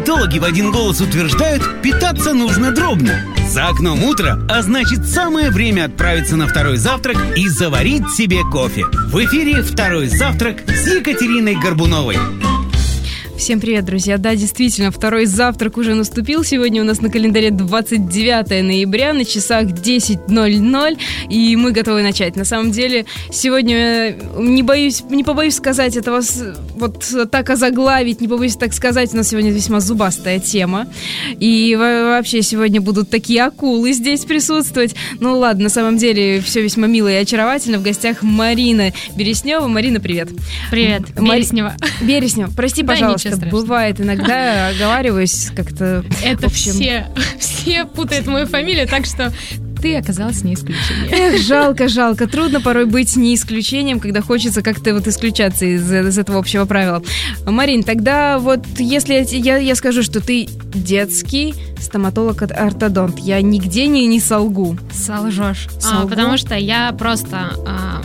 Диетологи в один голос утверждают, питаться нужно дробно. За окном утро, а значит самое время отправиться на второй завтрак и заварить себе кофе. В эфире «Второй завтрак» с Екатериной Горбуновой. Всем привет, друзья! Да, действительно, второй завтрак уже наступил. Сегодня у нас на календаре 29 ноября, на часах 10:00, и мы готовы начать. На самом деле, сегодня, не побоюсь сказать, это вас вот так озаглавить, не побоюсь так сказать, у нас сегодня весьма зубастая тема. И вообще сегодня будут такие акулы здесь присутствовать. Ну ладно, на самом деле все весьма мило и очаровательно. В гостях Марина Береснева. Марина, привет. Привет, Береснева. Береснева, прости, пожалуйста. Бывает, иногда оговариваюсь как-то. Это все путают мою фамилию, так что ты оказалась не исключением. Эх, жалко. Трудно порой быть не исключением, когда хочется как-то вот исключаться из этого общего правила. Марин, тогда вот если я скажу, что ты детский стоматолог-ортодонт, я нигде не солгу. Солжешь. Потому что я просто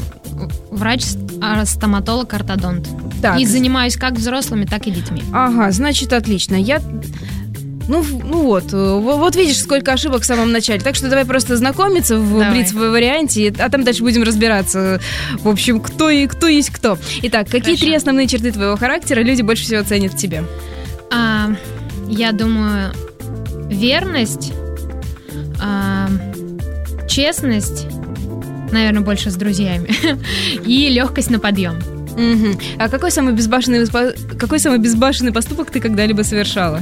врач-стоматолог-ортодонт. Так. И занимаюсь как взрослыми, так и детьми. Ага, значит, отлично. Ну вот видишь, сколько ошибок в самом начале. Так что давай просто знакомиться в блиц-варианте, а там дальше будем разбираться, в общем, кто есть кто. Итак, какие три основные черты твоего характера люди больше всего ценят в тебе? Я думаю, верность, честность, наверное, больше с друзьями, и легкость на подъем. Угу. А какой самый безбашенный поступок ты когда-либо совершала?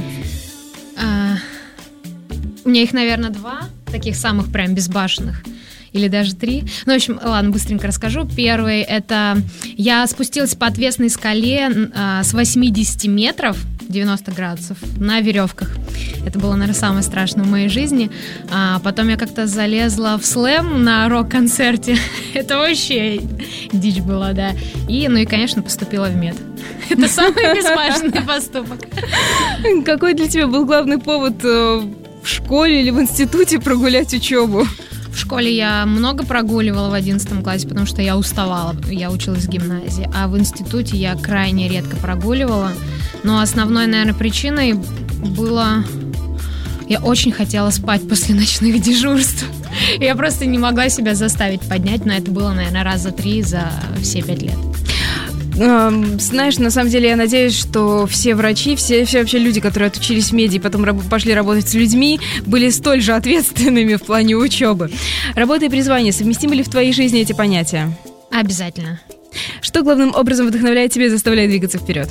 У меня их, наверное, два, таких самых прям безбашенных. Или даже три. Ну, в общем, ладно, быстренько расскажу. Первый, это я спустилась по отвесной скале с 80 метров, 90 градусов, на веревках. Это было, наверное, самое страшное в моей жизни. Потом я как-то залезла в слэм на рок-концерте. Это вообще дичь была, да. И, конечно, поступила в мед. Это самый безбашенный поступок. Какой для тебя был главный повод в школе или в институте прогулять учебу? В школе я много прогуливала в 11 классе, потому что я уставала, я училась в гимназии, а в институте я крайне редко прогуливала. Но основной, наверное, причиной было... Я очень хотела спать после ночных дежурств. Я просто не могла себя заставить поднять, но это было, наверное, раза 3 за все 5 лет. Знаешь, на самом деле я надеюсь, что все врачи, все вообще люди, которые отучились в меди и потом пошли работать с людьми, были столь же ответственными в плане учебы. Работа и призвание, совместимы ли в твоей жизни эти понятия? Обязательно. Что главным образом вдохновляет тебя и заставляет двигаться вперед?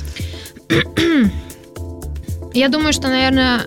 Я думаю, что, наверное,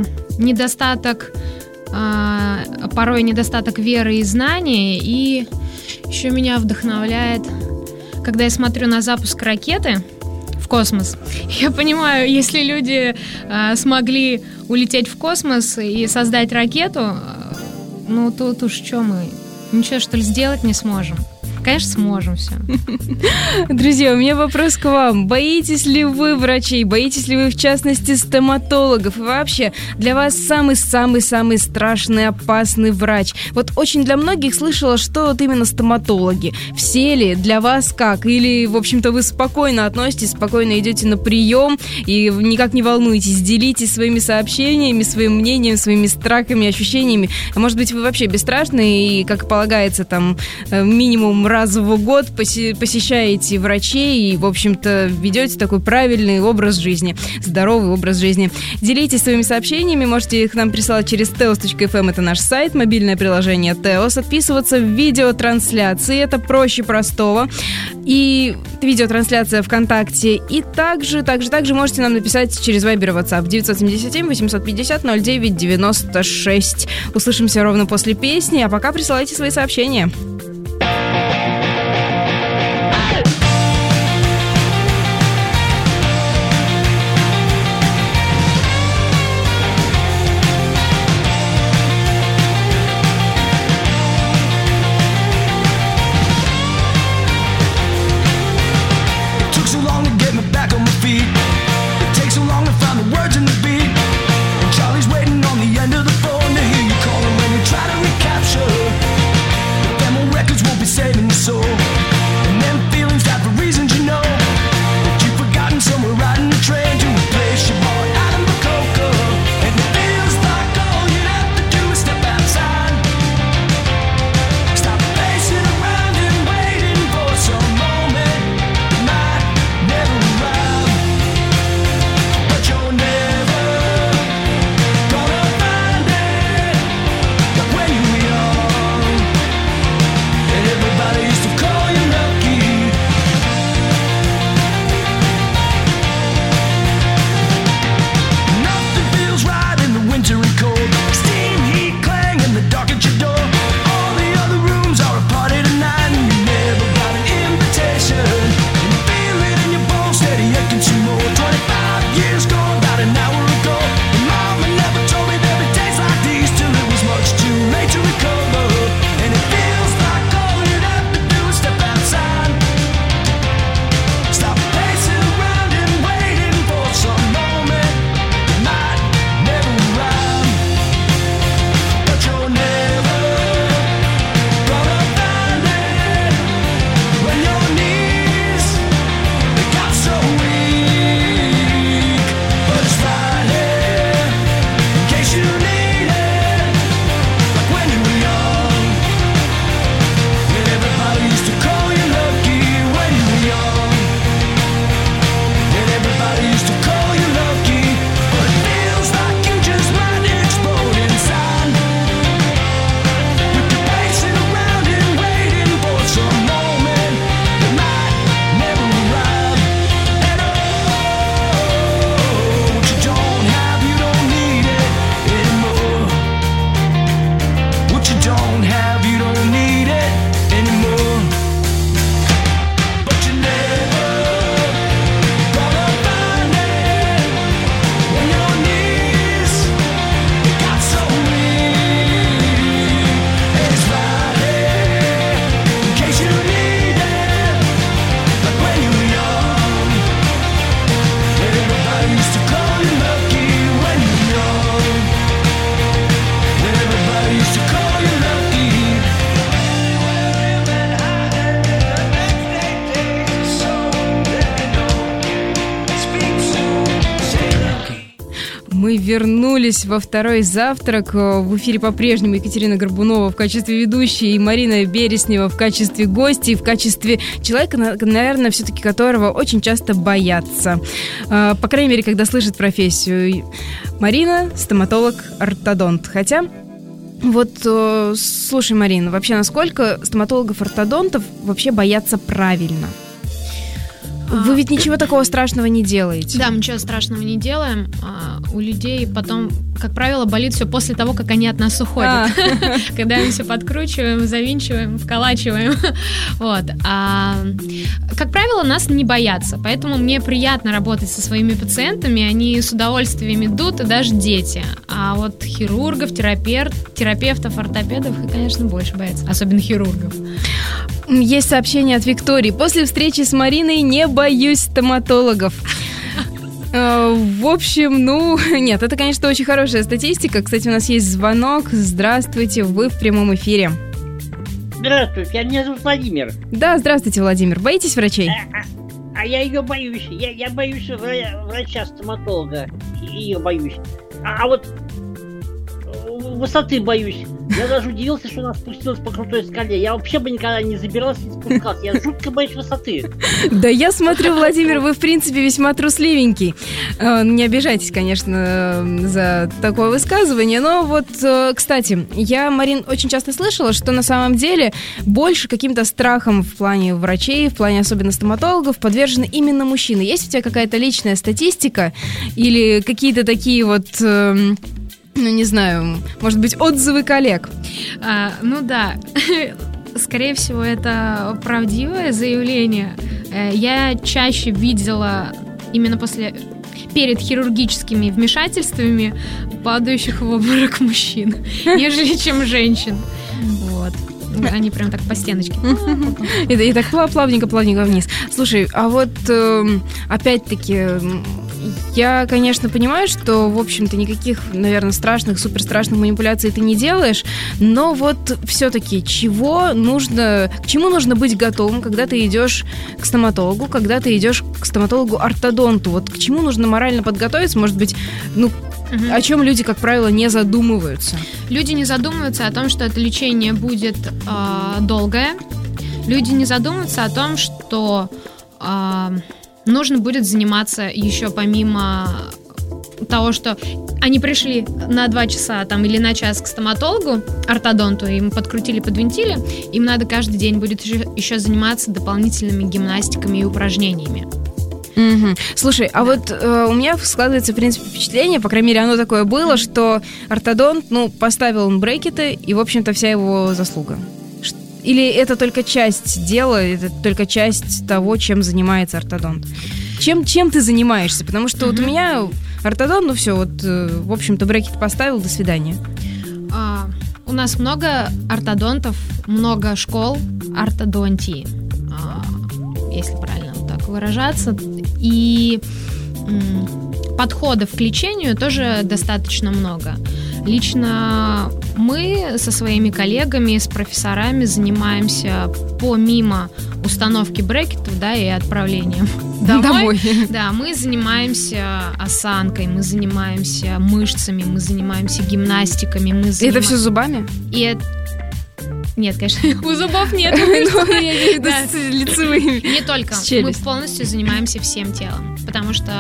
порой недостаток веры и знаний, и еще меня вдохновляет, когда я смотрю на запуск ракеты в космос. Я понимаю, если люди смогли улететь в космос и создать ракету, тут уж что мы? Ничего, что ли, сделать не сможем? Конечно, сможем все. Друзья, у меня вопрос к вам. Боитесь ли вы врачей? Боитесь ли вы, в частности, стоматологов? И вообще, для вас самый-самый-самый страшный, опасный врач? Вот очень для многих слышала, что вот именно стоматологи. Все ли? Для вас как? Или, в общем-то, вы спокойно относитесь, спокойно идете на прием и никак не волнуетесь? Делитесь своими сообщениями, своим мнением, своими страхами, ощущениями. А может быть, вы вообще бесстрашны и, как полагается, там, минимум раз в год посещаете врачей и, в общем-то, ведете такой правильный образ жизни, здоровый образ жизни. Делитесь своими сообщениями, можете их нам присылать через teos.fm, это наш сайт, мобильное приложение Teos, отписываться в видеотрансляции, это проще простого, и видеотрансляция ВКонтакте, и также можете нам написать через Viber и WhatsApp 977-850-09-96. Услышимся ровно после песни, а пока присылайте свои сообщения. Charlie's waiting on the end of the phone to hear you calling when you try to recapture ephemeral Мы вернулись во второй завтрак. В эфире по-прежнему Екатерина Горбунова в качестве ведущей и Марина Береснева в качестве гостей, в качестве человека, наверное, все-таки которого очень часто боятся. По крайней мере, когда слышат профессию. Марина – стоматолог-ортодонт. Хотя... Вот, слушай, Марина, вообще насколько стоматологов-ортодонтов вообще боятся правильно? Вы ведь ничего такого страшного не делаете. Да, мы ничего страшного не делаем. У людей потом, как правило, болит все после того, как они от нас уходят. Когда мы все подкручиваем, завинчиваем, вколачиваем. Вот. Как правило, нас не боятся. Поэтому мне приятно работать со своими пациентами. Они с удовольствием идут, и даже дети. А вот хирургов, терапевтов, ортопедов, конечно, больше боятся. Особенно хирургов. Есть сообщение от Виктории. После встречи с Мариной не боюсь стоматологов. В общем, нет, это, конечно, очень хорошая статистика. Кстати, у нас есть звонок. Здравствуйте, вы в прямом эфире. Здравствуйте, меня зовут Владимир. Да, здравствуйте, Владимир. Боитесь врачей? А я ее боюсь. Я боюсь врача-стоматолога. Ее боюсь. А вот высоты боюсь. Я даже удивился, что она спустилась по крутой скале. Я вообще бы никогда не забирался и спускался. Я жутко боюсь высоты. Да я смотрю, Владимир, вы в принципе весьма трусливенький. Не обижайтесь, конечно, за такое высказывание. Но вот, кстати, я, Марин, очень часто слышала, что на самом деле больше каким-то страхом в плане врачей, в плане особенно стоматологов подвержены именно мужчины. Есть у тебя какая-то личная статистика или какие-то такие вот... не знаю, может быть, отзывы коллег? Да, скорее всего, это правдивое заявление. Я чаще видела именно перед хирургическими вмешательствами падающих в обморок мужчин, нежели чем женщин. Вот. Они прям так по стеночке. И так плавненько вниз. Слушай, а вот опять-таки... Я, конечно, понимаю, что, в общем-то, никаких, наверное, суперстрашных манипуляций ты не делаешь, но вот все-таки к чему нужно быть готовым, когда ты идешь к стоматологу, когда ты идешь к стоматологу-ортодонту? Вот к чему нужно морально подготовиться? Может быть, о чем люди, как правило, не задумываются? Люди не задумываются о том, что это лечение будет долгое. Люди не задумываются о том, что... нужно будет заниматься еще помимо того, что они пришли на 2 часа или на час к стоматологу, ортодонту, им подкрутили, подвинтили, им надо каждый день будет еще заниматься дополнительными гимнастиками и упражнениями. Угу. Слушай, а вот у меня складывается, в принципе, впечатление, по крайней мере, оно такое было, что ортодонт, поставил он брекеты, и, в общем-то, вся его заслуга. Или это только часть дела, это только часть того, чем занимается ортодонт? Чем ты занимаешься? Потому что вот у меня ортодонт, в общем-то, брекет поставил, до свидания. У нас много ортодонтов, много школ ортодонтии, если правильно так выражаться. И подходов к лечению тоже достаточно много. Лично мы со своими коллегами, с профессорами занимаемся помимо установки брекетов, и отправлением домой. Да, мы занимаемся осанкой, мы занимаемся мышцами, мы занимаемся гимнастиками. Это все зубами? Нет, конечно, у зубов нет. Я имею в виду с лицевыми. Не только. Мы полностью занимаемся всем телом, потому что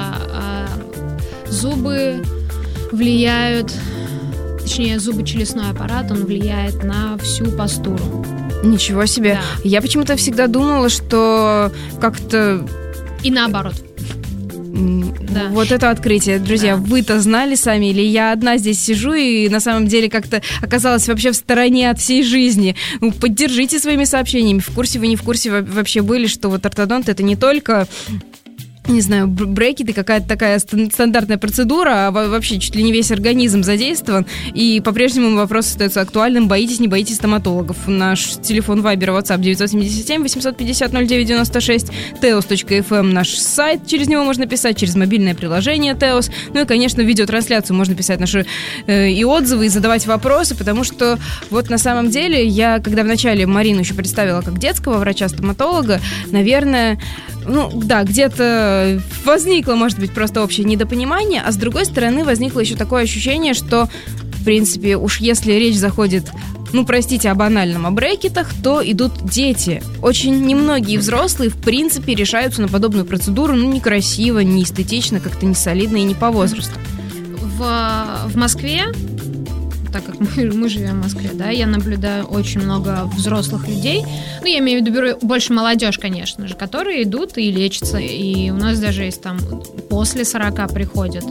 зубы влияют... Точнее, зубочелюстной аппарат, он влияет на всю постуру. Ничего себе. Да. Я почему-то всегда думала, что как-то... И наоборот. Да. Вот это открытие. Друзья, вы-то знали сами, или я одна здесь сижу и на самом деле как-то оказалась вообще в стороне от всей жизни? Поддержите своими сообщениями. В курсе вы, не в курсе вообще были, что вот ортодонт — это не только... не знаю, брекеты, какая-то такая стандартная процедура, а вообще чуть ли не весь организм задействован, и по-прежнему вопрос остается актуальным: боитесь, не боитесь стоматологов. Наш телефон Вайбер, WhatsApp 977-850-0996, teos.fm наш сайт, через него можно писать, через мобильное приложение Teos, ну и, конечно, в видеотрансляцию можно писать наши и отзывы, и задавать вопросы, потому что вот на самом деле я, когда вначале Марину еще представила как детского врача-стоматолога, наверное, где-то возникло, может быть, просто общее недопонимание, а с другой стороны возникло еще такое ощущение, что, в принципе, уж если речь заходит, простите, о банальном, о брекетах, то идут дети. Очень немногие взрослые, в принципе, решаются на подобную процедуру, некрасиво, не эстетично, как-то не солидно и не по возрасту. В Москве, так как мы живем в Москве, да, я наблюдаю очень много взрослых людей, я имею в виду больше молодежь, конечно же, которые идут и лечатся, и у нас даже есть там после 40 приходят.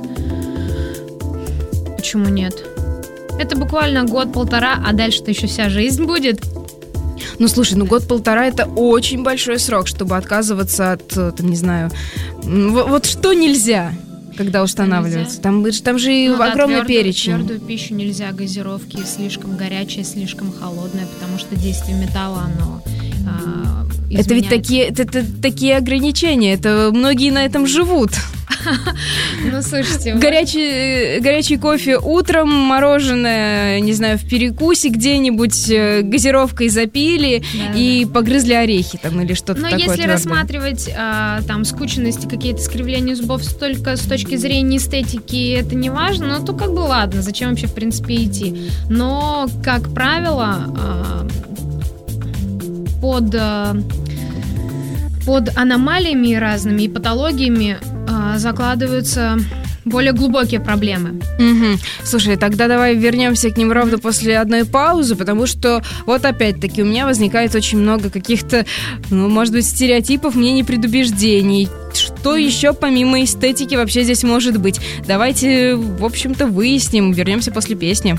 Почему нет? Это буквально год-полтора, а дальше-то еще вся жизнь будет. Слушай, год-полтора — это очень большой срок, чтобы отказываться от, не знаю, вот что нельзя, когда устанавливается. Там же огромный перечень. Твердую пищу нельзя, газировки слишком горячие, слишком холодные, потому что действие металла, оно изменяет. Это ведь такие ограничения, это многие на этом живут. Слушайте, горячий кофе утром, мороженое, не знаю, в перекусе где-нибудь газировкой запили и погрызли орехи там или что-то такое. Но если твердое рассматривать там скученности, какие-то искривления зубов только с точки зрения эстетики, это не важно, то ладно, зачем вообще в принципе идти. Но, как правило, под аномалиями разными и патологиями закладываются более глубокие проблемы. Угу. Слушай, тогда давай вернемся к ним ровно после одной паузы, потому что вот опять-таки у меня возникает очень много каких-то, может быть, стереотипов, мнений, предубеждений. Что еще помимо эстетики вообще здесь может быть? Давайте, в общем-то, выясним. Вернемся после песни.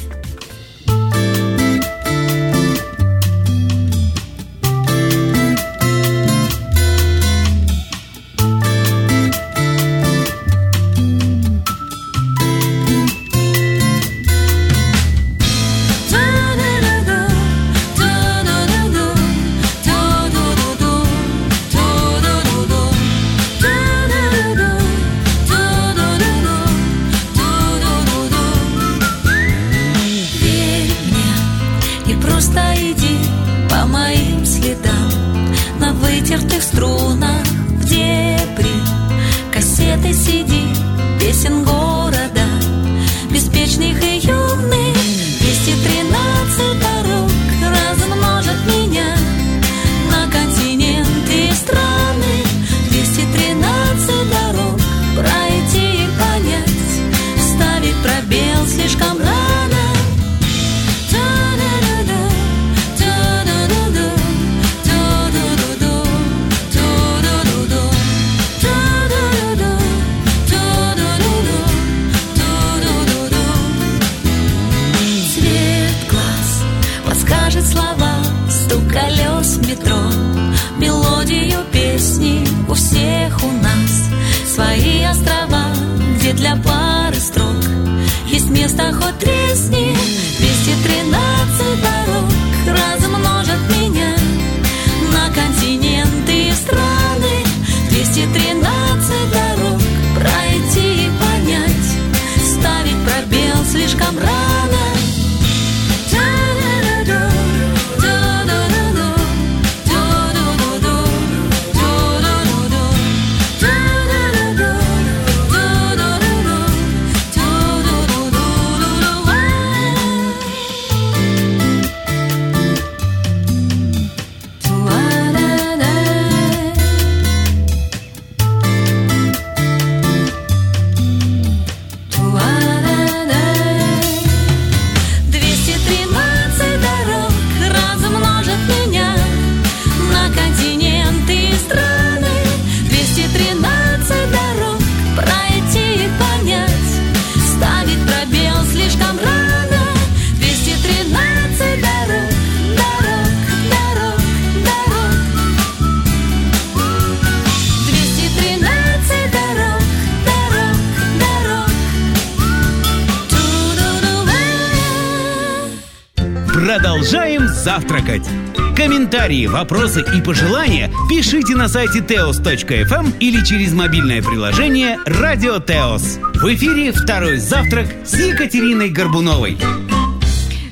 Продолжаем завтракать. Комментарии, вопросы и пожелания пишите на сайте teos.fm или через мобильное приложение «Радио Теос». В эфире «Второй завтрак» с Екатериной Горбуновой.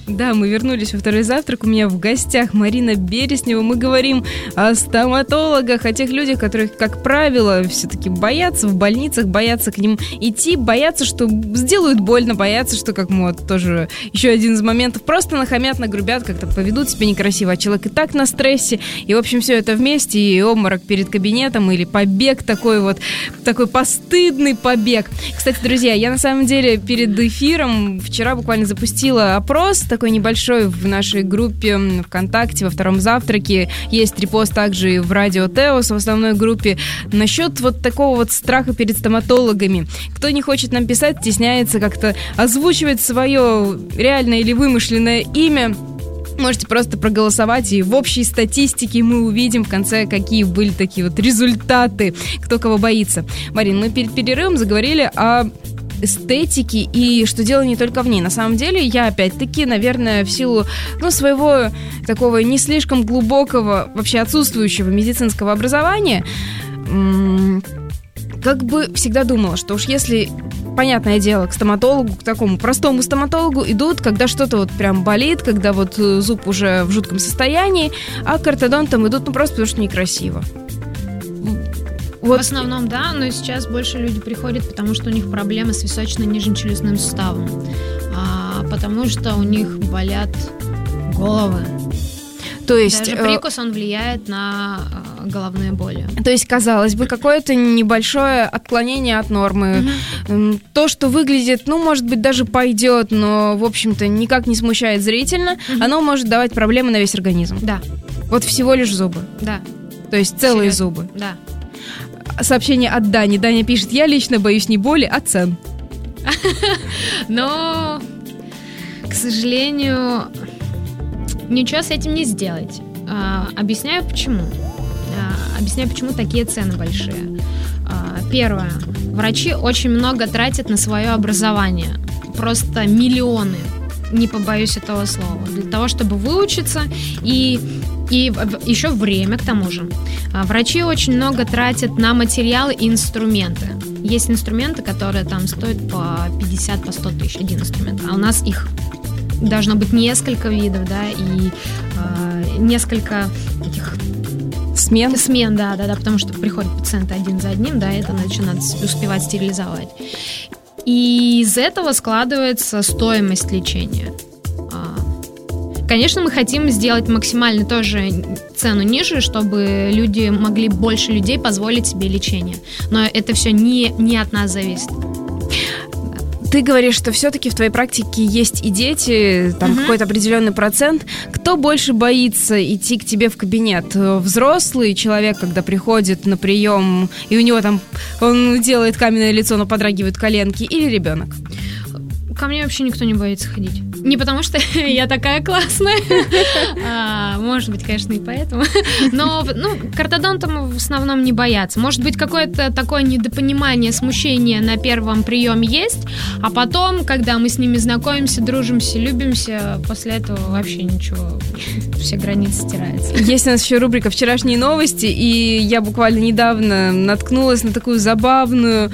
Да, мы вернулись во второй завтрак. У меня в гостях Марина Береснева. Мы говорим о стоматологах, о тех людях, которые, как правило, все-таки боятся в больницах, боятся к ним идти, боятся, что сделают больно, боятся, что, как мы вот тоже еще один из моментов, просто нахамят, нагрубят, как-то поведут себя некрасиво, а человек и так на стрессе, и, в общем, все это вместе, и обморок перед кабинетом, или побег такой постыдный побег. Кстати, друзья, я на самом деле перед эфиром вчера буквально запустила опрос, такой небольшой, в нашей группе ВКонтакте, во втором завтраке. Есть репост также и в Радио Теос, в основной группе, насчет вот такого вот страха перед стоматологами. Кто не хочет нам писать, стесняется как-то озвучивать свое реальное или вымышленное имя, можете просто проголосовать, и в общей статистике мы увидим в конце, какие были такие вот результаты, кто кого боится. Марин, мы перед перерывом заговорили о эстетики и что дело не только в ней. На самом деле, я опять-таки, наверное, в силу своего такого не слишком глубокого, вообще отсутствующего медицинского образования, как бы всегда думала, что уж если, понятное дело, к стоматологу, к такому простому стоматологу идут, когда что-то вот прям болит, когда вот зуб уже в жутком состоянии, а к ортодонтам идут просто потому, что некрасиво. В основном, да, но сейчас больше люди приходят, потому что у них проблемы с височно-нижнечелюстным суставом, потому что у них болят головы. То есть даже прикус, он влияет на головные боли. То есть, казалось бы, какое-то небольшое отклонение от нормы. То, что выглядит, может быть, даже пойдет, но, в общем-то, никак не смущает зрительно, оно может давать проблемы на весь организм. Да. Вот всего лишь зубы. Да. То есть целые зубы. Да. Сообщение от Дани. Даня пишет: я лично боюсь не боли, а цен. Но, к сожалению, ничего с этим не сделать. Объясняю, почему. Объясняю, почему такие цены большие. Первое. Врачи очень много тратят на свое образование. Просто миллионы. Не побоюсь этого слова. Для того, чтобы выучиться и еще время, к тому же. Врачи очень много тратят на материалы и инструменты. Есть инструменты, которые там стоят по 50, по 100 тысяч, один инструмент. А у нас их должно быть несколько видов, да, и несколько таких смен, да, потому что приходят пациенты один за одним, да, это надо успевать стерилизовать. И из этого складывается стоимость лечения. Конечно, мы хотим сделать максимально тоже цену ниже, чтобы больше людей позволить себе лечение. Но это все не от нас зависит. Ты говоришь, что все-таки в твоей практике есть и дети, там какой-то определенный процент. Кто больше боится идти к тебе в кабинет? Взрослый человек, когда приходит на прием, и у него там, он делает каменное лицо, но подрагивают коленки, или ребенок? Ко мне вообще никто не боится ходить. Не потому что я такая классная. Может быть, конечно, и поэтому. Но к ортодонтам в основном не боятся. Может быть, какое-то такое недопонимание, смущение на первом приеме есть, а потом, когда мы с ними знакомимся, дружимся, любимся, после этого вообще ничего, все границы стираются. Есть у нас еще рубрика «Вчерашние новости», и я буквально недавно наткнулась на такую забавную,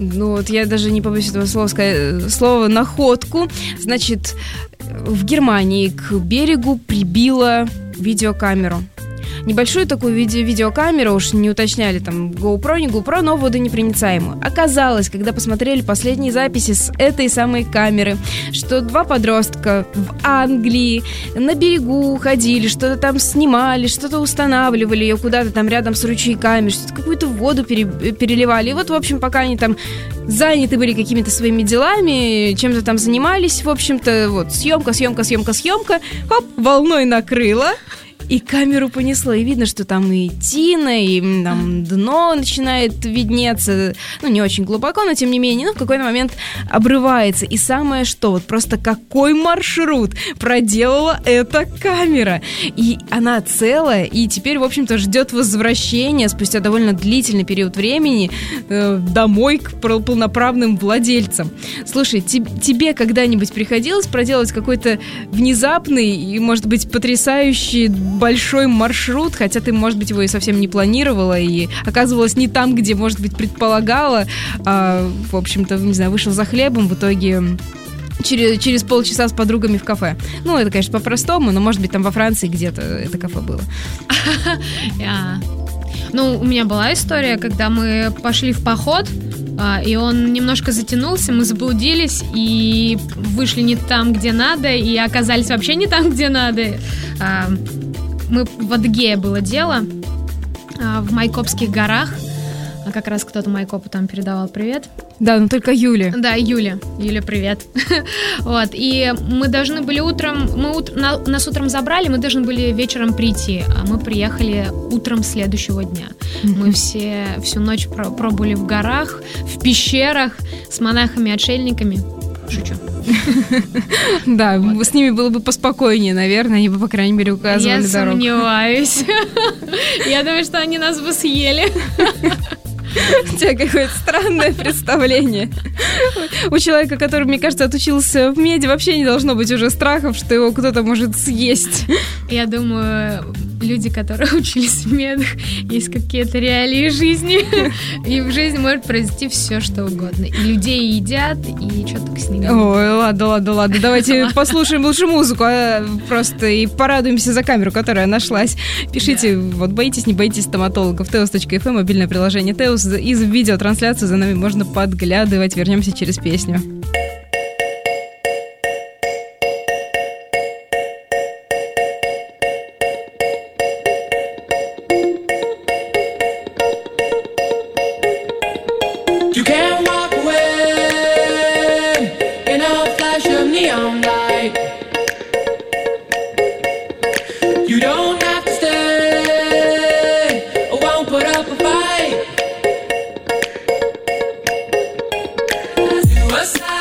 я даже не побоюсь этого слова, находку. Значит, в Германии к берегу прибило видеокамеру. Небольшую такую видеокамеру, уж не уточняли, там, GoPro, не GoPro, но водонепроницаемую. Оказалось, когда посмотрели последние записи с этой самой камеры, что два подростка в Англии на берегу ходили, что-то там снимали, что-то устанавливали ее куда-то там рядом с ручейками, что-то какую-то воду переливали. И вот, в общем, пока они там заняты были какими-то своими делами, чем-то там занимались, в общем-то, съемка, хоп, волной накрыло. И камеру понесло, и видно, что там и тина, и там дно начинает виднеться, не очень глубоко, но тем не менее, в какой-то момент обрывается. И самое что, просто какой маршрут проделала эта камера. И она целая, и теперь, в общем-то, ждет возвращения спустя довольно длительный период времени домой к полноправным владельцам. Слушай, тебе когда-нибудь приходилось проделать какой-то внезапный и, может быть, потрясающий большой маршрут, хотя ты, может быть, его и совсем не планировала и оказывалась не там, где, может быть, предполагала, в общем-то, не знаю, вышел за хлебом, в итоге через полчаса с подругами в кафе. Ну, это, конечно, по-простому, но, может быть, там во Франции где-то это кафе было. Ну, у меня была история, когда мы пошли в поход, и он немножко затянулся, мы заблудились и вышли не там, где надо, и оказались вообще не там, где надо. Мы в Адыгее было дело, в Майкопских горах. Как раз кто-то Майкопу там передавал привет. Да, но только Юле. Да, Юля, привет. Вот, и мы должны были утром, нас утром забрали, мы должны были вечером прийти, а мы приехали утром следующего дня. Мы всю ночь пробыли в горах, в пещерах с монахами-отшельниками. Шучу. Да, с ними было бы поспокойнее, наверное, они бы, по крайней мере, указывали дорогу. Я сомневаюсь. Я думаю, что они нас бы съели. У тебя какое-то странное представление. У человека, который, мне кажется, отучился в меди, вообще не должно быть уже страхов, что его кто-то может съесть. Я думаю, люди, которые учились в медах, есть какие-то реалии жизни. И в жизни может произойти все, что угодно. И людей едят, и что только с ними. Ой, ладно. Давайте послушаем лучше музыку, просто и порадуемся за камеру, которая нашлась. Пишите, вот боитесь, не боитесь стоматологов. Teos.fm, мобильное приложение Teos. Из видеотрансляции за нами можно подглядывать. Вернемся через песню. What's that?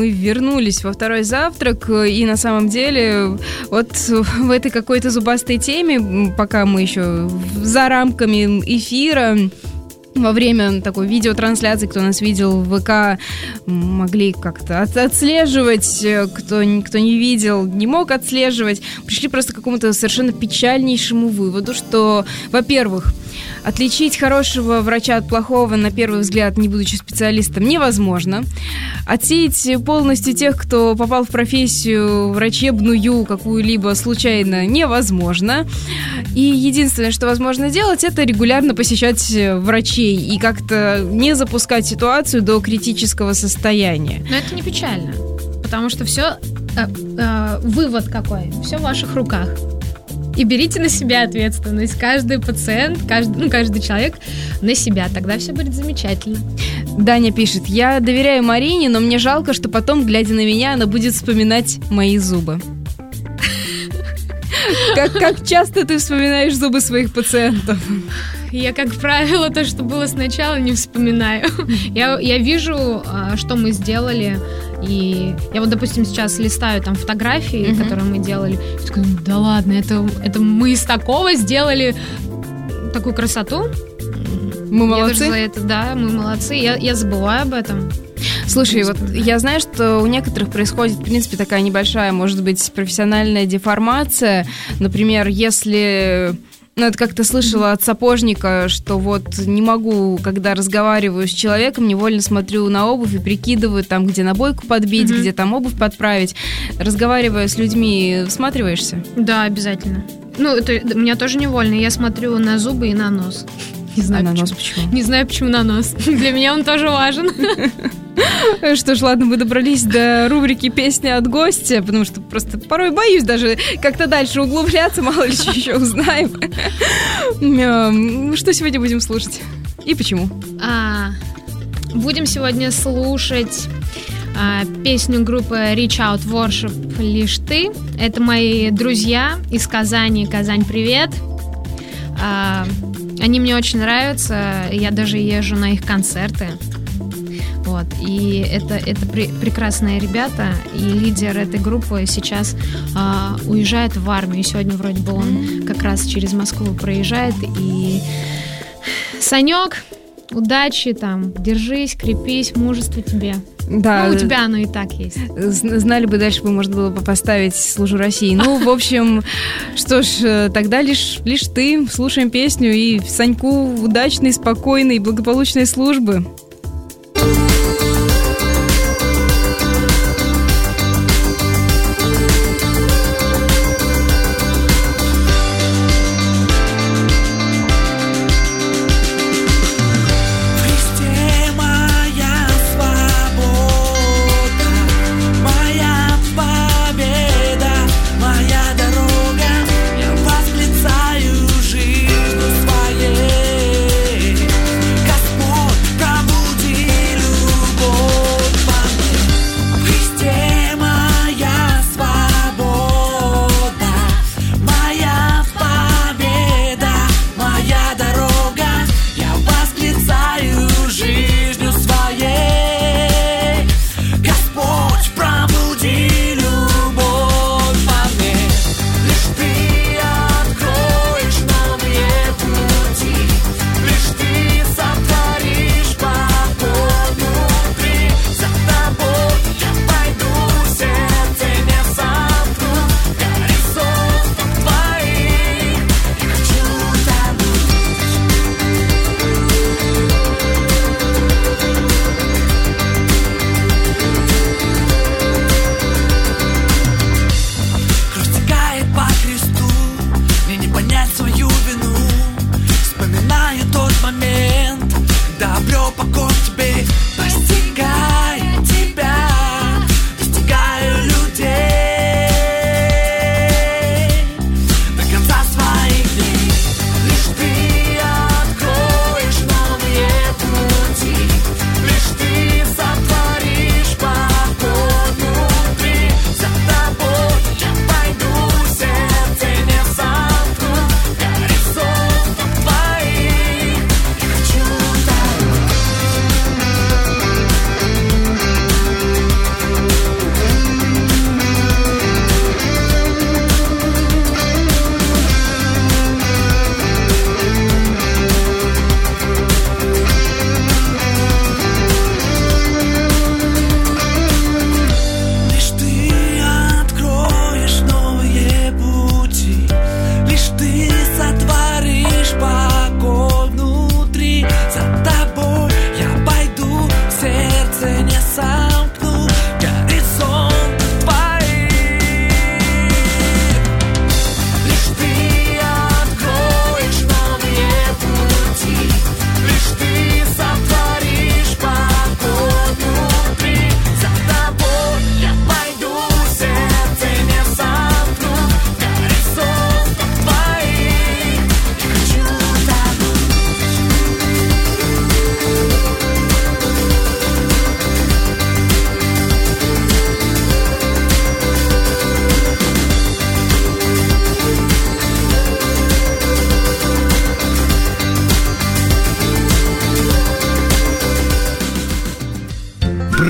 мы вернулись во второй завтрак, и на самом деле вот в этой какой-то зубастой теме, пока мы еще за рамками эфира, во время такой видеотрансляции, кто нас видел в ВК, могли как-то отслеживать, кто не видел, не мог отслеживать, пришли просто к какому-то совершенно печальнейшему выводу, что, во-первых, отличить хорошего врача от плохого, на первый взгляд, не будучи специалистом, невозможно. Отсеять полностью тех, кто попал в профессию врачебную какую-либо случайно, невозможно. И единственное, что возможно делать, это регулярно посещать врачей и как-то не запускать ситуацию до критического состояния. Но это не печально, потому что все, вывод какой, все в ваших руках. И берите на себя ответственность. Каждый пациент, каждый человек на себя. Тогда все будет замечательно. Даня пишет: я доверяю Марине, но мне жалко, что потом, глядя на меня, она будет вспоминать мои зубы. Как часто ты вспоминаешь зубы своих пациентов? Я, как правило, то, что было сначала, не вспоминаю. Я вижу, что мы сделали. И я вот, допустим, сейчас листаю там фотографии, которые мы делали. И такая, да ладно, это мы из такого сделали такую красоту. Мы молодцы. Я даже за это, да, мы молодцы. Я забываю об этом. Слушай, вот я знаю, что у некоторых происходит, в принципе, такая небольшая, может быть, профессиональная деформация. Например, если... Ну, это как-то слышала от сапожника, что вот не могу, когда разговариваю с человеком, невольно смотрю на обувь и прикидываю там, где набойку подбить, где там обувь подправить. Разговаривая с людьми, всматриваешься? Да, обязательно. Ну, это у меня тоже невольно. Я смотрю на зубы и на нос. Не знаю, на нос почему? Не знаю, почему на нос. Для меня он тоже важен. Что ж, ладно, мы добрались до рубрики «Песня от гостя», потому что просто порой боюсь даже как-то дальше углубляться, мало ли еще узнаем. Что сегодня будем слушать? И почему? Будем сегодня слушать песню группы Reach Out Worship «Лишь ты». Это мои друзья из Казани. Казань, привет! Они мне очень нравятся, я даже езжу на их концерты. Вот. И это прекрасные ребята, и лидер этой группы сейчас уезжает в армию. Сегодня вроде бы он как раз через Москву проезжает. И Санек, удачи там, держись, крепись, мужества тебе. Да. Ну, у тебя оно и так есть. Знали бы, дальше бы можно было бы поставить «Служу России». Ну, в общем, что ж, тогда лишь ты. Слушаем песню, и Саньку удачной, спокойной, благополучной службы. Кому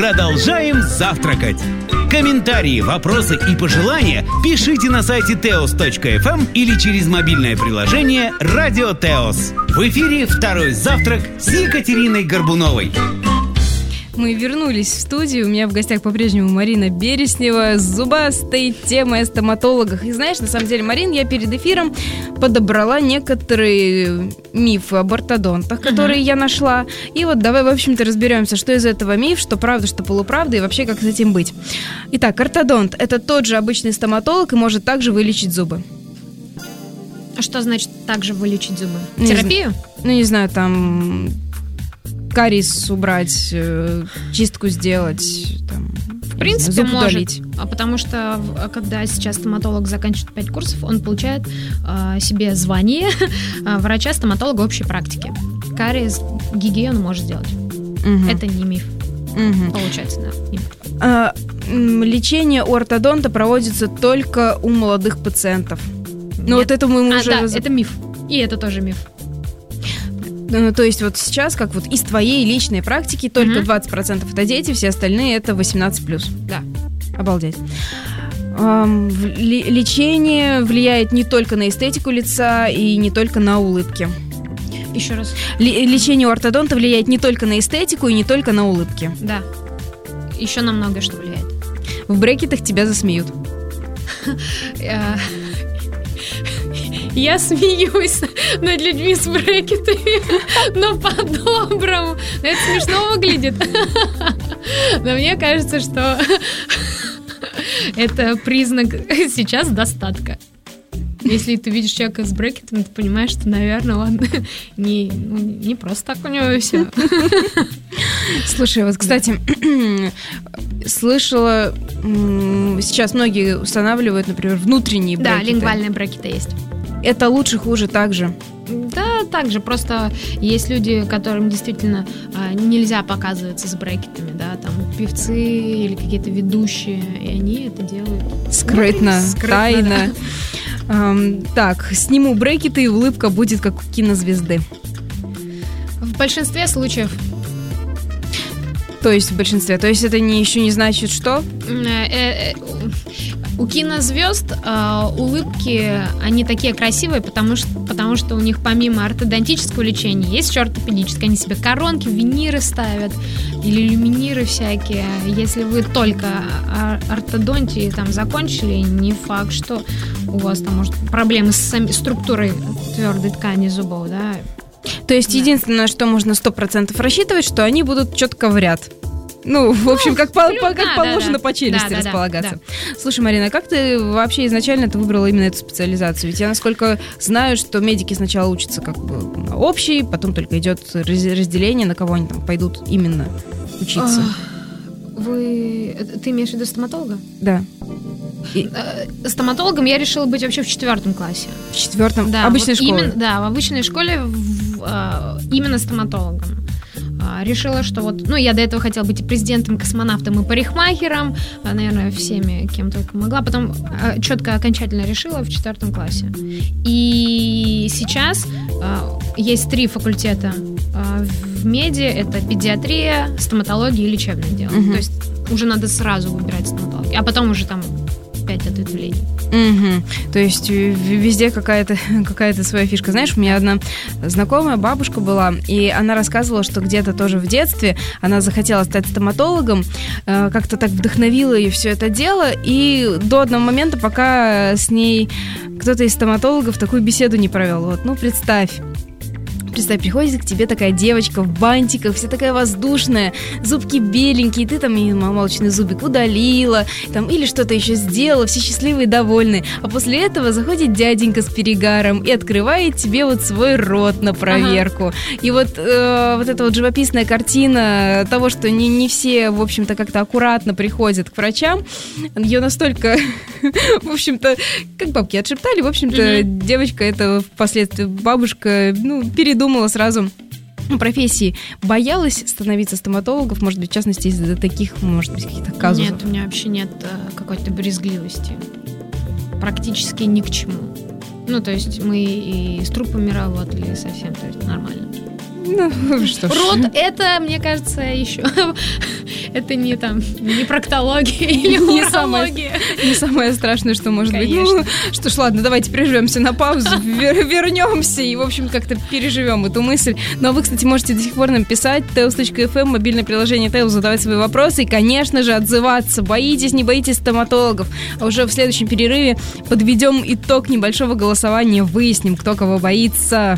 продолжаем завтракать. Комментарии, вопросы и пожелания пишите на сайте teos.fm или через мобильное приложение «Радио Теос». В эфире «Второй завтрак» с Екатериной Горбуновой. Мы вернулись в студию. У меня в гостях по-прежнему Марина Береснева с зубастой темой о стоматологах. И знаешь, на самом деле, Марин, я перед эфиром подобрала некоторые мифы об ортодонтах, которые я нашла. И вот давай, в общем-то, разберемся, что из этого миф, что правда, что полуправда, и вообще, как с этим быть. Итак, ортодонт – это тот же обычный стоматолог и может также вылечить зубы. А что значит также вылечить зубы? Терапию? Не знаю, там... кариес убрать, чистку сделать, там, в принципе, зуб может. удалить. Потому что, когда сейчас стоматолог заканчивает 5 курсов, он получает себе звание врача-стоматолога общей практики. Кариес, гигиену может сделать. Это не миф. Получается, да. Не миф. Лечение у ортодонта проводится только у молодых пациентов. Ну, вот это мы уже... да, это миф. И это тоже миф. То есть вот сейчас, как вот из твоей личной практики, только 20% это дети, все остальные это 18+. Да. Обалдеть. Лечение влияет не только на эстетику лица и не только на улыбки. Еще раз. Лечение у ортодонта влияет не только на эстетику и не только на улыбки. Да. Еще на многое что влияет. В брекетах тебя засмеют. Я смеюсь над людьми с брекетами, но по-доброму. Это смешно выглядит. Но мне кажется, что это признак сейчас достатка. Если ты видишь человека с брекетами, ты понимаешь, что, наверное, он не просто так у него все. Слушай, вот, кстати, слышала, сейчас многие устанавливают, например, внутренние брекеты. Да, лингвальные брекеты есть. Это лучше, хуже, так же? Да, так же. Просто есть люди, которым действительно нельзя показываться с брекетами, да, там певцы или какие-то ведущие, и они это делают скрытно, тайно. Да. Так, сниму брекеты, и улыбка будет как у кинозвезды. В большинстве случаев. То есть в большинстве. То есть это еще не значит, что? У кинозвезд улыбки, они такие красивые, потому что у них помимо ортодонтического лечения есть еще ортопедическое. Они себе коронки, виниры ставят или люминиры всякие. Если вы только ортодонтией там закончили, не факт, что у вас там может проблемы с структурой твердой ткани зубов, да. То есть единственное, что можно 100% рассчитывать, что они будут четко в ряд. Ну, в общем, как положено по челюсти располагаться. Да. Слушай, Марина, как ты вообще изначально выбрала именно эту специализацию? Ведь я, насколько знаю, что медики сначала учатся как бы на общий, потом только идет разделение, на кого они там пойдут именно учиться. Ты имеешь в виду стоматолога? Да. Стоматологом я решила быть вообще в 4 классе. В 4? Да, обычной школе? Да, в обычной школе именно стоматологом. Решила, что вот... Ну, я до этого хотела быть и президентом, космонавтом, и парикмахером. Наверное, всеми, кем только могла. Потом четко, окончательно решила в 4 классе. И сейчас есть 3 факультета в меди. Это педиатрия, стоматология и лечебное дело. То есть уже надо сразу выбирать стоматологию. А потом уже там 5 ответвлений. То есть везде какая-то своя фишка. Знаешь, у меня одна знакомая бабушка была, и она рассказывала, что где-то тоже в детстве она захотела стать стоматологом, как-то так вдохновило ее все это дело, и до одного момента, пока с ней кто-то из стоматологов такую беседу не провел. Вот, ну, представь, приходит к тебе такая девочка в бантиках, вся такая воздушная, зубки беленькие, ты там ей молочный зубик удалила, там, или что-то еще сделала, все счастливые и довольные. А после этого заходит дяденька с перегаром и открывает тебе вот свой рот на проверку. И вот эта вот живописная картина того, что не все, в общем-то, как-то аккуратно приходят к врачам, ее настолько, в общем-то, как бабки отшептали, в общем-то, девочка, это впоследствии бабушка, передумала сразу профессии. Боялась становиться стоматологом, может быть, в частности, из-за таких, может быть, каких-то казусов? Нет, у меня вообще нет какой-то брезгливости. Практически ни к чему. Ну, то есть мы и с трупами работали совсем, то есть нормально. Ну, что ж. Рот — это, мне кажется, еще... Это не проктология или урология. Не самое страшное, что может быть. Конечно. Ну, что ж, ладно, давайте прервемся на паузу, вернемся и, в общем, как-то переживем эту мысль. Но вы, кстати, можете до сих пор нам писать. Tails.fm, мобильное приложение Tails, задавать свои вопросы и, конечно же, отзываться. Боитесь, не боитесь стоматологов. А уже в следующем перерыве подведем итог небольшого голосования, выясним, кто кого боится.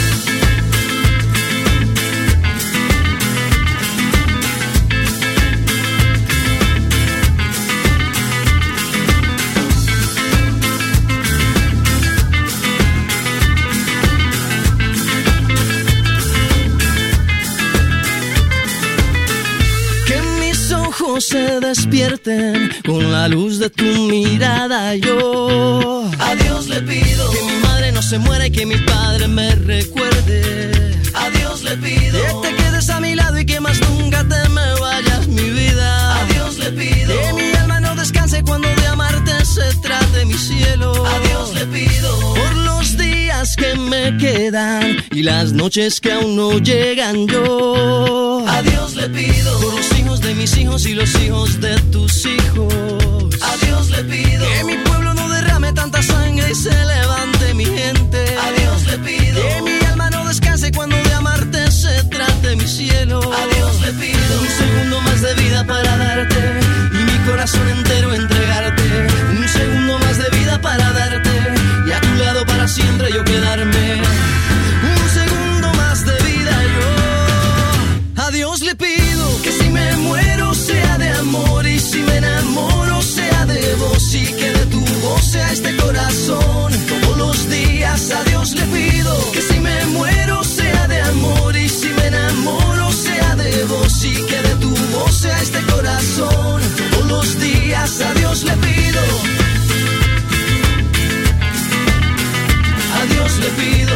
Se despierten con la luz de tu mirada. Yo a Dios le pido que mi madre no se muera y que mi padre me recuerde. A Dios le pido que te quedes a mi lado y que más nunca te me vayas, mi vida. A Dios le pido que mi alma no descanse cuando de amarte se trate, mi cielo. A Dios le pido por los días que me quedan y las noches que aún no llegan. Yo a Dios le pido por los hijos de mis hijos y los hijos de tus hijos. A Dios le pido que mi pueblo no derrame tanta sangre y se levante mi gente. A Dios le pido que mi alma no descanse cuando de amarte se trate, mi cielo. A Dios le pido un segundo más de vida para darte y mi corazón entero entregarte. Un segundo más de vida para darte y a tu lado para siempre yo quedarme. Un segundo más de vida yo. A Dios le pido que si me muero sea de amor y si me enamoro sea de vos y que de tu voz sea este corazón todos los días. A Dios le pido que si me muero sea de amor y si me enamoro sea de vos y que de tu voz sea este corazón todos los días. A Dios le pido. A Dios le pido.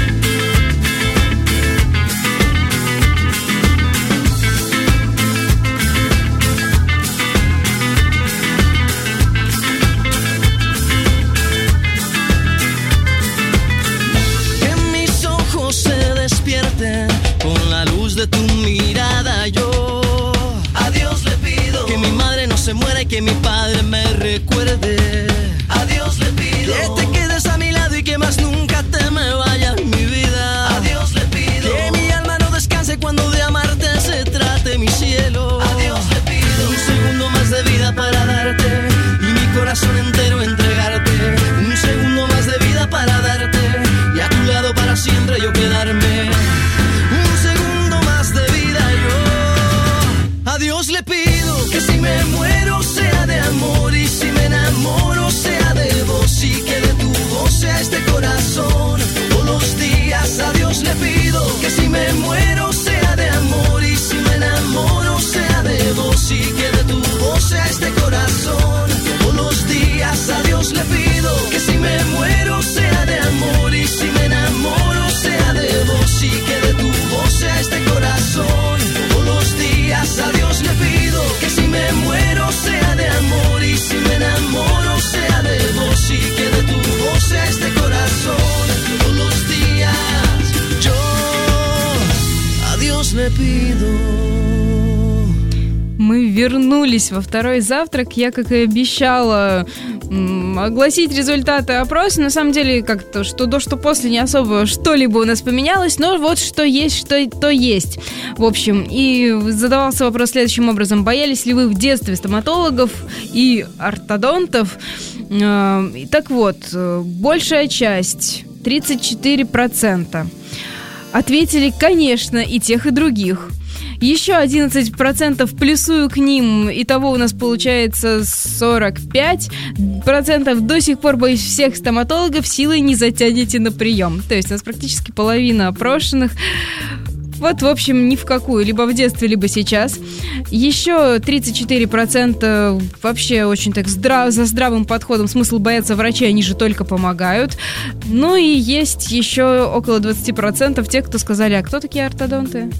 Con la luz de tu mirada yo a Dios le pido que mi madre no se muera y que mi padre me recuerde. A Dios le pido que te quedes a mi lado y que más nunca te me vayas, mi vida. A Dios le pido que mi alma no descanse cuando de amarte se trate, mi cielo. A Dios le pido un segundo más de vida para darte y mi corazón entero entregarte. Un segundo más de vida para darte y a tu lado para siempre yo quedarme. A Dios le pido que si me muero sea de amor y si me enamoro sea de vos y que de tu voz sea este corazón todos los días. A Dios le pido que si me muero sea de amor y si me enamoro sea de vos y que de tu voz sea este corazón todos los días. A Dios le pido que si me muero sea de amor y si me enamoro sea de vos y que de tu voz sea este corazón todos los días. A Dios le pido que si me muero sea de amor y si me enamoro sea de vos y que de tu voz sea este corazón todos los días. Yo a Dios le pido. Мы вернулись во второй завтрак. Я, как и обещала, огласить результаты опроса. На самом деле, как-то что до, что после не особо что-либо у нас поменялось, но вот что есть, что то есть. В общем, и задавался вопрос следующим образом. Боялись ли вы в детстве стоматологов и ортодонтов? Так вот, большая часть, 34%, ответили, конечно, и тех, и других. Еще 11% плюсую к ним. Итого у нас получается 45%. До сих пор боюсь всех стоматологов, силой не затянете на прием. То есть у нас практически половина опрошенных. Вот, в общем, ни в какую. Либо в детстве, либо сейчас. Еще 34% вообще очень так за здравым подходом. Смысл бояться врачей, они же только помогают. Ну и есть еще около 20% тех, кто сказали, а кто такие ортодонты?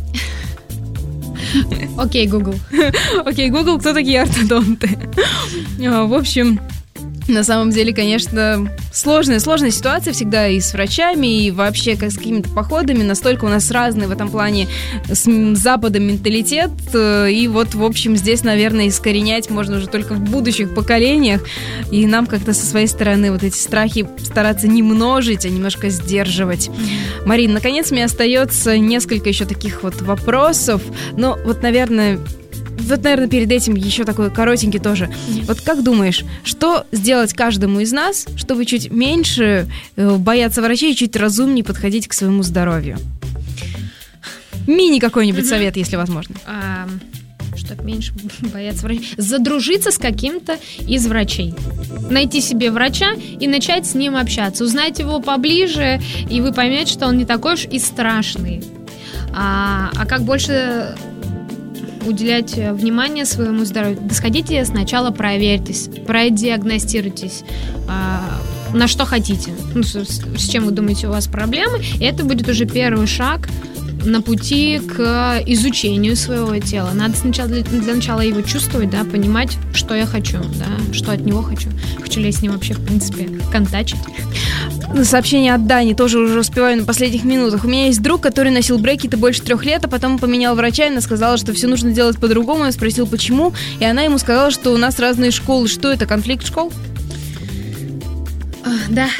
Окей, Google. Окей, Google, кто такие ортодонты? В общем, На самом деле, конечно, сложная ситуация всегда и с врачами, и вообще как с какими-то походами. Настолько у нас разный в этом плане с Западом менталитет. И вот, в общем, здесь, наверное, искоренять можно уже только в будущих поколениях. И нам как-то со своей стороны вот эти страхи стараться не множить, а немножко сдерживать. Марин, наконец, мне остается несколько еще таких вот вопросов. Но вот, наверное, перед этим еще такой коротенький тоже. Вот как думаешь, что сделать каждому из нас, чтобы чуть меньше бояться врачей и чуть разумнее подходить к своему здоровью? Мини какой-нибудь совет, если возможно. Чтобы меньше бояться врачей. Задружиться с каким-то из врачей. Найти себе врача и начать с ним общаться. Узнать его поближе, и вы поймете, что он не такой уж и страшный. А как больше уделять внимание своему здоровью? Да сходите сначала, проверьтесь, продиагностируйтесь, на что хотите, с чем вы думаете у вас проблемы, и это будет уже первый шаг на пути к изучению своего тела. Надо сначала для начала его чувствовать, да, понимать, что я хочу, да, что от него хочу. Хочу ли я с ним вообще, в принципе, контачить. Сообщение от Дани тоже уже успеваю на последних минутах. У меня есть друг, который носил брекеты больше 3 лет, а потом поменял врача, и она сказала, что все нужно делать по-другому. Я спросил, почему, и она ему сказала, что у нас разные школы. Что это, конфликт школ? Да.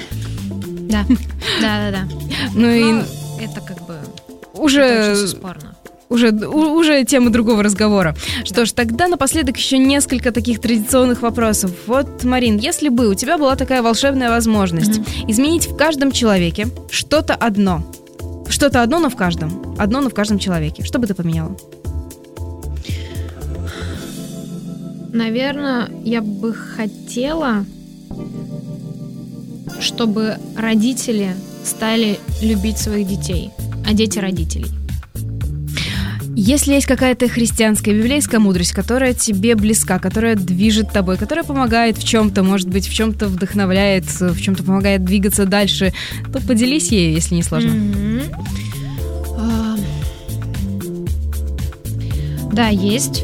Ну и это как бы уже спорно. Уже тема другого разговора. Что ж, тогда напоследок еще несколько таких традиционных вопросов. Вот, Марин, если бы у тебя была такая волшебная возможность изменить в каждом человеке что-то одно, но в каждом. Одно, но в каждом человеке. Что бы ты поменяла? Наверное, я бы хотела, чтобы родители стали любить своих детей, а дети родителей. Если есть какая-то христианская, библейская мудрость, которая тебе близка, которая движет тобой, которая помогает в чем-то, может быть, в чем-то вдохновляет, в чем-то помогает двигаться дальше, то поделись ею, если не сложно. Да, есть.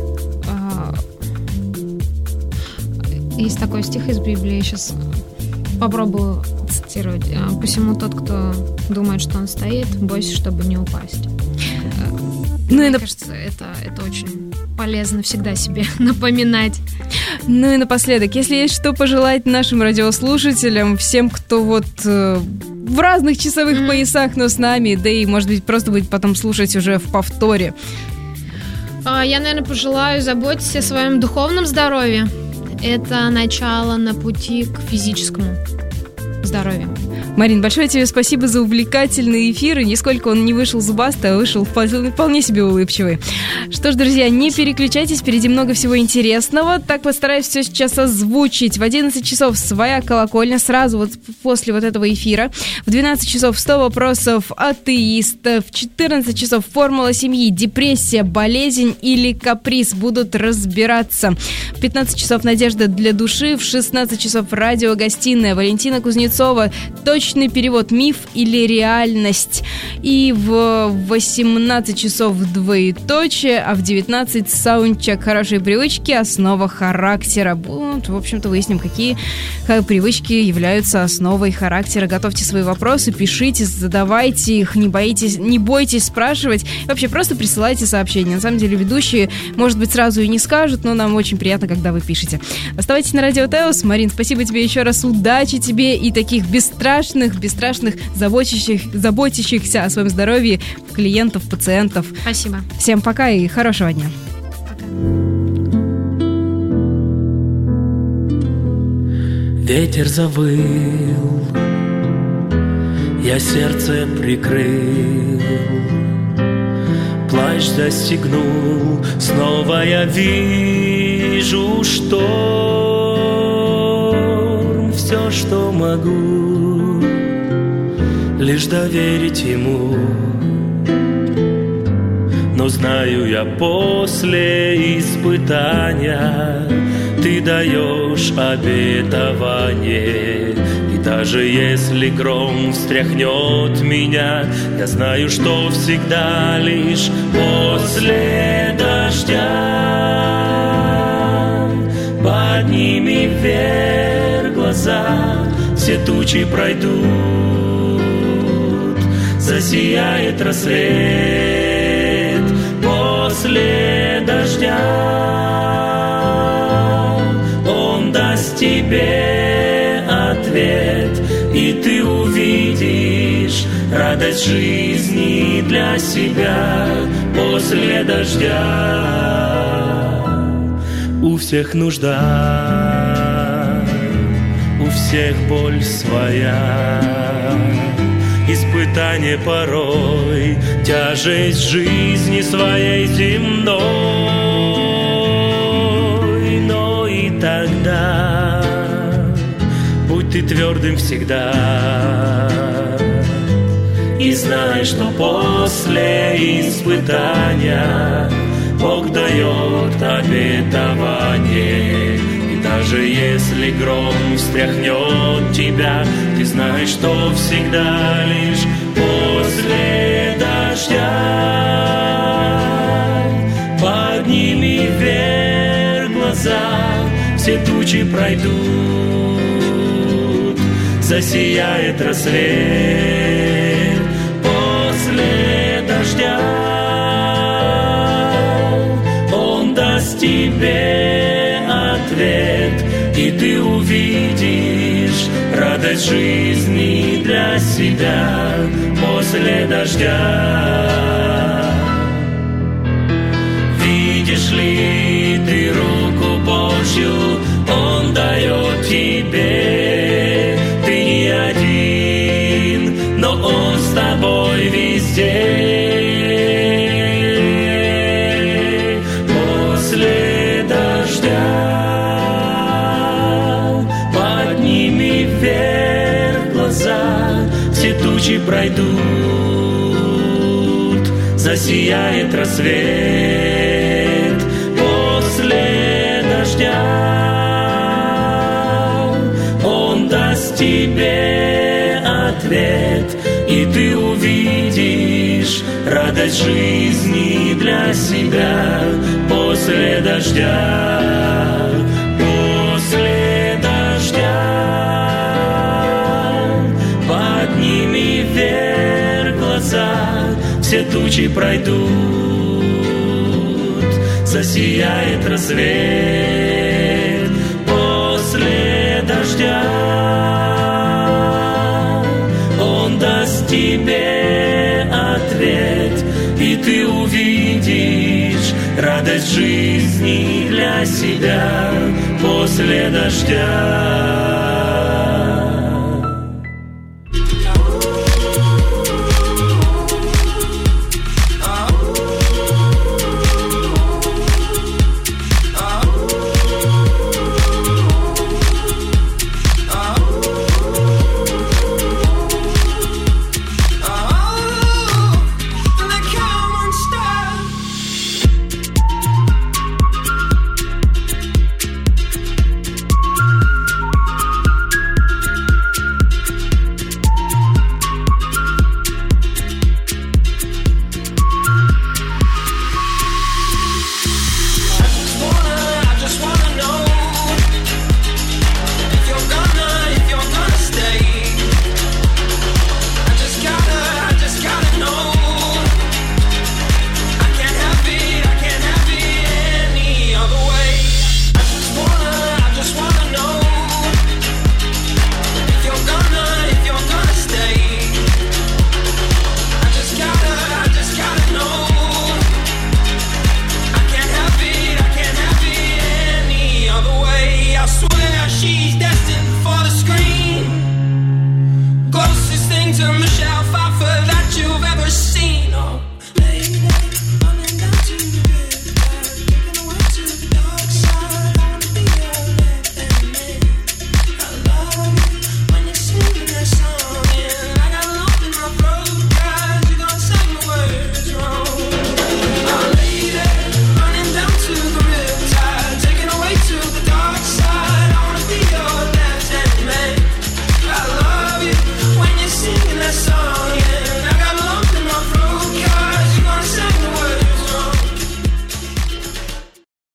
Есть такой стих из Библии, сейчас попробую цитировать. «Посему тот, кто думает, что он стоит, бойся, чтобы не упасть». Мне кажется, это очень полезно всегда себе напоминать. Ну и напоследок, если есть что пожелать нашим радиослушателям, всем, кто вот в разных часовых поясах, но с нами, да и, может быть, просто будет потом слушать уже в повторе. Я, наверное, пожелаю заботиться о своем духовном здоровье. Это начало на пути к физическому здоровью. Марин, большое тебе спасибо за увлекательный эфир. И нисколько он не вышел зубастый, а вышел вполне себе улыбчивый. Что ж, друзья, не переключайтесь, впереди много всего интересного. Так постараюсь все сейчас озвучить. В 11 часов своя колокольня, сразу вот после вот этого эфира. В 12 часов 100 вопросов атеистов. В 14 часов формула семьи, депрессия, болезнь или каприз будут разбираться. В 15 часов надежда для души. В 16 часов радиогостиная. Валентина Кузнецова. Точный перевод, миф или реальность. И в 18 часов двоеточие, а в 19 саундчек хорошей привычки, основа характера. Вот, в общем-то, выясним, какие привычки являются основой характера. Готовьте свои вопросы, пишите, задавайте их, не бойтесь спрашивать. И вообще, просто присылайте сообщения. На самом деле, ведущие, может быть, сразу и не скажут, но нам очень приятно, когда вы пишете. Оставайтесь на Радио Теос. Марин, спасибо тебе еще раз. Удачи тебе и таких бесстрашных, заботящихся о своем здоровье клиентов, пациентов. Спасибо. Всем пока и хорошего дня. Пока. Ветер завыл, я сердце прикрыл, плащ застегнул, снова я вижу шторм. Все, что могу, лишь доверить ему. Но знаю я, после испытания ты даешь обетование. И даже если гром встряхнет меня, я знаю, что всегда лишь после дождя. Подними вверх глаза глаза, все тучи пройдут, засияет рассвет после дождя. Он даст тебе ответ, и ты увидишь радость жизни для себя после дождя. У всех нужда, у всех боль своя, испытание порой, тяжесть жизни своей земной. Но и тогда будь ты твердым всегда, и знай, что после испытания Бог дает обетование. И даже если гром встряхнет тебя, ты знаешь, что всегда лишь после дождя. Подними вверх глаза, все тучи пройдут, засияет рассвет после дождя. Тебе ответ, и ты увидишь радость жизни для себя после дождя. Видишь ли ты руку Божью, Он дает тебе. Ты не один, но Он с тобой везде. Все тучи пройдут, засияет рассвет после дождя. Он даст тебе ответ, и ты увидишь радость жизни для себя после дождя. После дождя. Все тучи пройдут, засияет рассвет после дождя. Он даст тебе ответ, и ты увидишь радость жизни для себя после дождя. She's destined for the screen. Closest thing to Michelle